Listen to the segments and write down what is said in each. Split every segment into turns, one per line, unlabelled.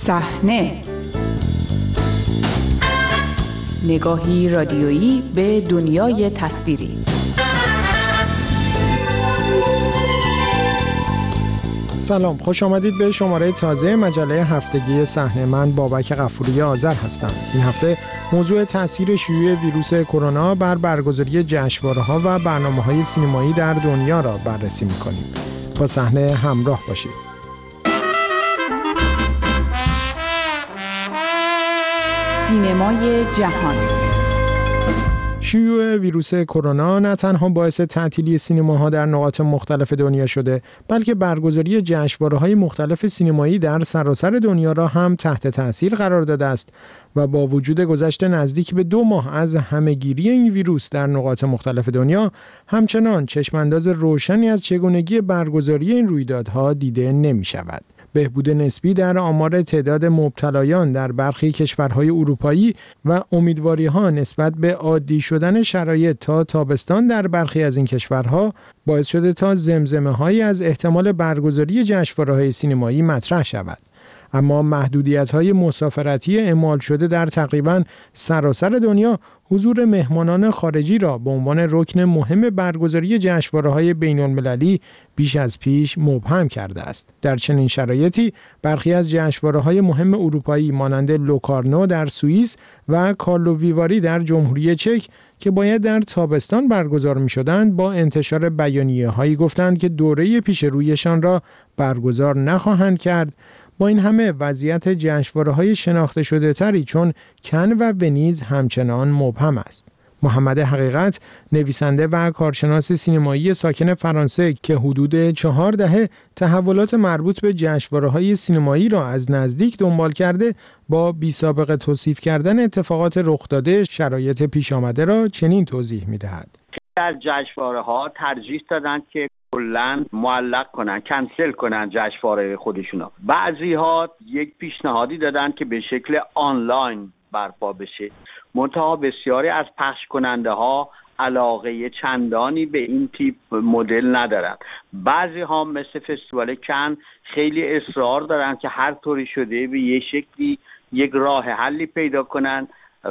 صحنه، نگاهی رادیویی به دنیای تصویری.
سلام، خوش آمدید به شماره تازه مجله هفتگی صحنه. من بابک غفوری آذر هستم. این هفته موضوع تأثیر شیوع ویروس کرونا بر برگزاری جشنواره‌ها و برنامه‌های سینمایی در دنیا را بررسی می‌کنیم. با صحنه همراه باشید.
سینمای جهان.
شیوع ویروس کرونا نه تنها باعث تعطیلی سینماها در نقاط مختلف دنیا شده، بلکه برگزاری جشنواره‌های مختلف سینمایی در سراسر دنیا را هم تحت تأثیر قرار داده است و با وجود گذشت نزدیک به 2 ماه از همه‌گیری این ویروس در نقاط مختلف دنیا، همچنان چشمانداز روشنی از چگونگی برگزاری این رویدادها دیده نمی‌شود. بهبود نسبی در آمار تعداد مبتلایان در برخی کشورهای اروپایی و امیدواری‌ها نسبت به عادی شدن شرایط تا تابستان در برخی از این کشورها باعث شده تا زمزمه‌هایی از احتمال برگزاری جشنواره‌های سینمایی مطرح شود. اما محدودیت‌های مسافرتی اعمال شده در تقریباً سراسر دنیا حضور مهمانان خارجی را به عنوان رکن مهم برگزاری جشنواره‌های بین‌المللی بیش از پیش مبهم کرده است. در چنین شرایطی برخی از جشنواره‌های مهم اروپایی مانند لوکارنو در سوئیس و کارلووی در جمهوری چک که باید در تابستان برگزار می‌شدند، با انتشار بیانیه‌هایی گفتند که دوره پیش رویشان را برگزار نخواهند کرد. با این همه وضعیت جشنواره‌های شناخته شده تری چون کن و ونیز همچنان مبهم است. محمد حقیقت، نویسنده و کارشناس سینمایی ساکن فرانسه که حدود 4 دهه تحولات مربوط به جشنواره‌های سینمایی را از نزدیک دنبال کرده، با بی‌سابقه توصیف کردن اتفاقات رخ داده شرایط پیش آمده را چنین توضیح می‌دهد.
در جشنواره‌ها ترجیح دادن که کلاً معلق کنن، کنسل کنن جشنواره خودشونا. بعضی‌ها یک پیشنهادی دادن که به شکل آنلاین برپا بشه. منتها بسیاری از پخش کننده ها علاقه چندانی به این تیپ مدل ندارن. بعضی ها مثل فستیوال کن خیلی اصرار دارن که هر طوری شده به یه شکلی یک راه حلی پیدا کنن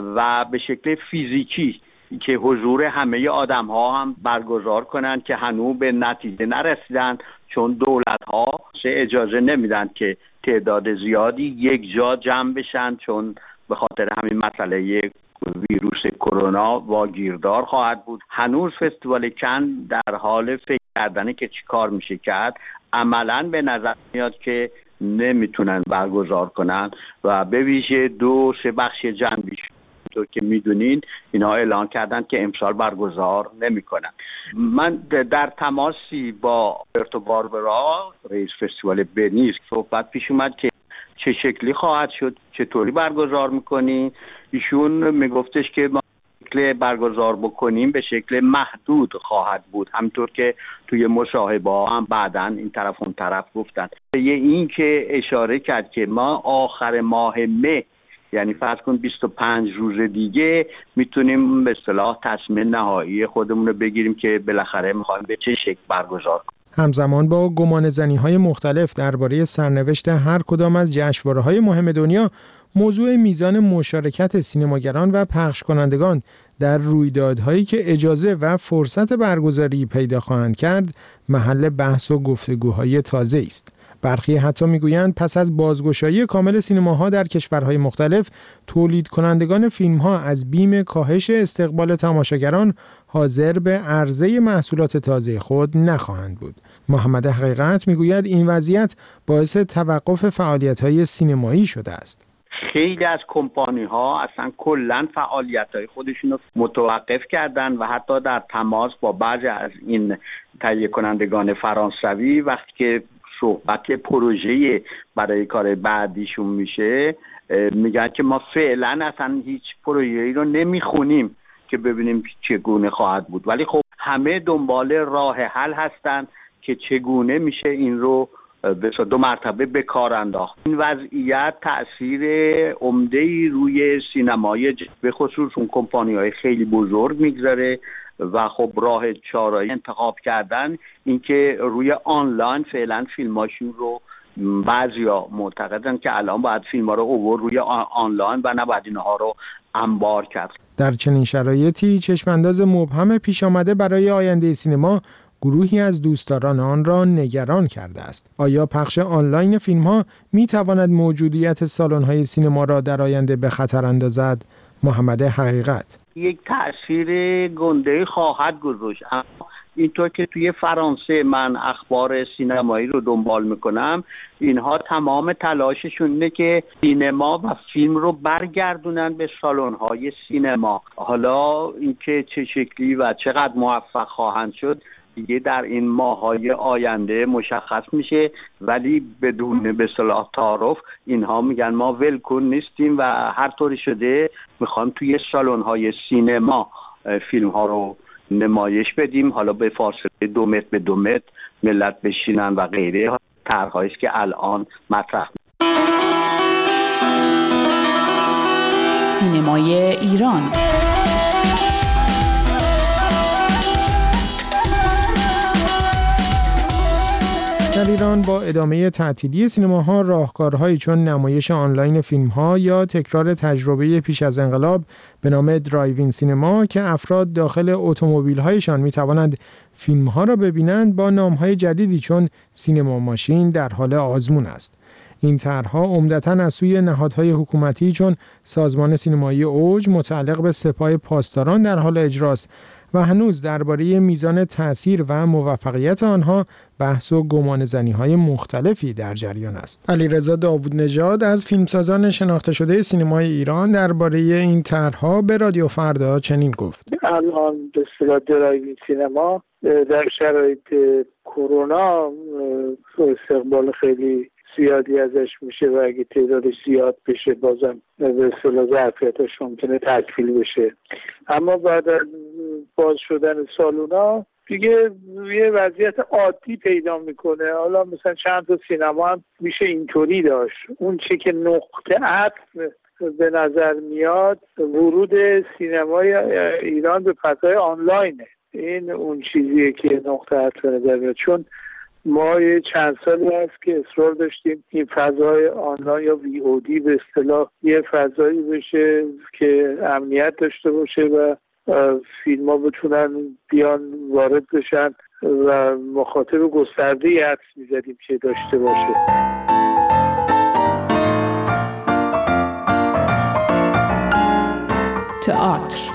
و به شکل فیزیکی که حضور همه آدم ها هم برگزار کنن که هنوز به نتیجه نرسیدن، چون دولت ها اجازه نمیدن که تعداد زیادی یک جا جمع بشن، چون به خاطر همین مسئله ویروس کرونا واگیردار خواهد بود. هنوز فستیوال کن در حال فکر کردنه که چی کار میشه کرد. عملاً به نظر میاد که نمیتونن برگزار کنن و به ویژه 2-3 بخش جنبی تو که میدونین اینا اعلان کردن که امسال برگزار نمیکنن. من در تماسی با آلبرتو باربرا، رئیس فستیوال ونیز، صحبت پیش اومد که چه شکلی خواهد شد، چطوری برگزار میکنین. ایشون میگفتش که ما شکل برگزار بکنیم به شکل محدود خواهد بود، همطور که توی مصاحبه هم بعداً این طرف اون طرف گفتن. این که اشاره کرد که ما آخر ماه مه، یعنی فرض کن 25 روز دیگه، میتونیم به اصطلاح تصمیم نهایی خودمون رو بگیریم که بالاخره میخوایم به چه شکل برگزار کنیم.
همزمان با گمانه‌زنی‌های مختلف درباره سرنوشت هر کدام از جشنواره‌های مهم دنیا، موضوع میزان مشارکت سینماگران و پخش کنندگان در رویدادهایی که اجازه و فرصت برگزاری پیدا خواهند کرد، محل بحث و گفتگوهای تازه است. برخی حتی میگویند پس از بازگشایی کامل سینماها در کشورهای مختلف، تولید کنندگان فیلمها از بیم کاهش استقبال تماشاگران حاضر به عرضه محصولات تازه خود نخواهند بود. محمد حقیقت میگوید این وضعیت باعث توقف فعالیت‌های سینمایی شده است.
خیلی از کمپانی ها اصلا کلن فعالیت های خودشون رو متوقف کردن و حتی در تماس با بعضی از این تهیه کنندگان فرانسوی وقتی که صحبت پروژه برای کار بعدیشون میشه، میگن که ما فعلا اصلا هیچ پروژه‌ای رو نمیخونیم که ببینیم چگونه خواهد بود. ولی خب همه دنبال راه حل هستن که چگونه میشه این رو به 2 مرتبه به کار انداخت. این وضعیت تأثیر عمده‌ای روی سینمای به خصوص اون کمپانی‌های خیلی بزرگ میگذاره و خب راه چاره‌ای انتخاب کردن این که روی آنلاین فعلا فیلماشون رو بعضیا معتقدن که الان باید فیلم ها رو اوور روی آنلاین و نباید اینها رو انبار کرد.
در چنین شرایطی چشمانداز مبهم پیش آمده برای آینده سینما گروهی از دوستداران آن را نگران کرده است. آیا پخش آنلاین فیلم‌ها می‌تواند موجودیت سالن‌های سینما را در آینده به خطر اندازد؟ محمد حقیقت:
یک تأثیر گنده خواهد گذاشت، اما اینطور که توی فرانسه من اخبار سینمایی رو دنبال میکنم، اینها تمام تلاششون اینه که سینما و فیلم رو برگردونن به سالن‌های سینما. حالا اینکه چه شکلی و چقدر موفق خواهند شد دیگه در این ماه‌های آینده مشخص میشه، ولی بدون به اصطلاح تعارف اینها میگن ما ولکن نیستیم و هر طوری شده میخوام توی سالن‌های سینما فیلم‌ها رو نمایش بدیم، حالا به فاصله 2 متر به 2 متر ملت بشینن و غیره. طرح‌هایی است که الان مطرح
سینمای ایران.
در ایران با ادامه تعطیلی سینماها راهکارهایی چون نمایش آنلاین فیلم‌ها یا تکرار تجربه پیش از انقلاب به نام درایوین سینما که افراد داخل اتومبیل‌هایشان می‌توانند فیلم‌ها را ببینند با نام‌های جدیدی چون سینما ماشین در حال آزمون است. این طرح‌ها عمدتاً از سوی نهادهای حکومتی چون سازمان سینمایی اوج متعلق به سپاه پاسداران در حال اجراست و هنوز درباره میزان تأثیر و موفقیت آنها بحث و گمانه‌زنی‌های مختلفی در جریان است. علیرضا داوود نژاد از فیلمسازان شناخته شده سینمای ایران درباره این طرح‌ها به رادیو فردا چنین گفت:
الان به اصطلاح درایوین سینما در شرایط کرونا استقبال خیلی زیادی ازش میشه و اگه تعدادش زیاد بشه بازم به اصطلاح ظرفیتش ممکنه تکمیل بشه. اما بعد از باز شدن سالونا دیگه یه وضعیت عادی پیدا میکنه. حالا مثلا چند تا سینما هم میشه اینطوری داشت. اون چه که نقطه عطف به نظر میاد ورود سینمای ایران به فضای آنلاینه. این اون چیزیه که نقطه عطف به نظر میاد، چون ما چند سالی هست که اصرار داشتیم این فضای آنلاین یا VOD به اصطلاح یه فضایی بشه که امنیت داشته باشه و فیلم ها بتونن بیان وارد بشن و مخاطب گسترده‌ای حدس می‌زدیم که داشته باشه.
تئاتر.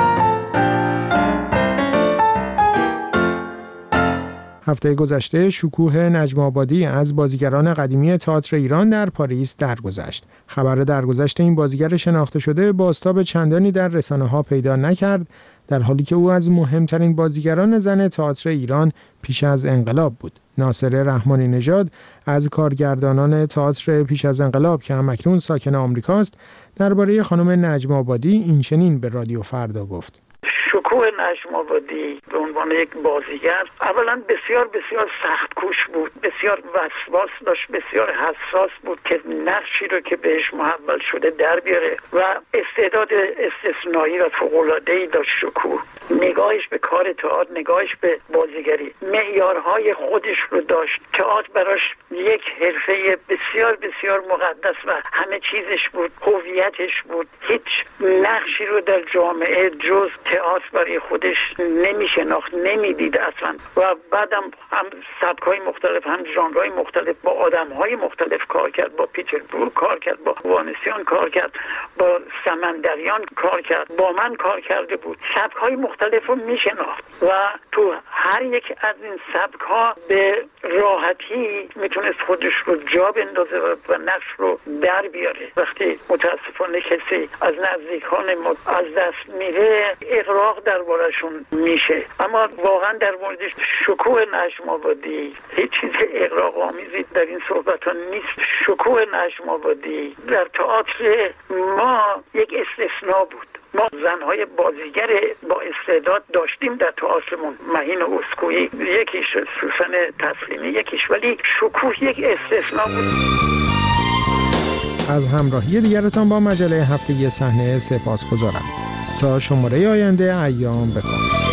هفته گذشته شکوه نجم آبادی از بازیگران قدیمی تئاتر ایران در پاریس درگذشت. خبر درگذشت این بازیگر شناخته شده بازتاب چندانی در رسانه‌ها پیدا نکرد، در حالی که او از مهمترین بازیگران زن تئاتر ایران پیش از انقلاب بود. ناصر رحمانی نژاد از کارگردانان تئاتر پیش از انقلاب که همکنون ساکن آمریکاست درباره خانم نجم آبادی این چنین به رادیو فردا گفت:
شکوه نجم آبادی به عنوان یک بازیگر اولا بسیار بسیار سخت کوش بود، بسیار وسواس داشت، بسیار حساس بود که نقشی رو که بهش محول شده در بیاره و استعداد استثنایی و فوق‌العاده‌ای داشت. شکوه نگاهش به کار تئاتر، نگاهش به بازیگری، معیارهای خودش رو داشت. تئاتر براش یک حرفه بسیار بسیار مقدس و همه چیزش بود، هویتش بود. هیچ نقشی رو در جامعه جز تئاتر برای خودش نمیشناخت، نمیدید اصلا. و بعدم هم سبک‌های مختلف، هم ژانرهای مختلف، با آدم‌های مختلف کار کرد، با پیتر برو کار کرد، با وانسیان کار کرد، با سمندریان کار کرد، با من کار کرده بود. سبک‌های مختلف رو میشناخت و تو هر یک از این سبک‌ها به راحتی میتونست خودش رو جا بندازه و نقش رو در بیاره. وقتی متاسفانه کسی از نزدیکان ما از دست میره اغراق دربارشون میشه. اما واقعا در مورد شکوه نجم آبادی هیچ چیز اغراق آمیزی در این صحبت ها نیست. شکوه نجم آبادی در تئاتر ما یک استثناء بود. ما زنهای بازیگر با استعداد داشتیم در تئاترمون، مهین اسکویی یکیش، سوسن تسلیمی یکیش، ولی شکوه یک استثناء بود.
از همراهی دیگرتان با مجله هفتگی صحنه سپاسگزارم. تا شماره آینده ایام بکن.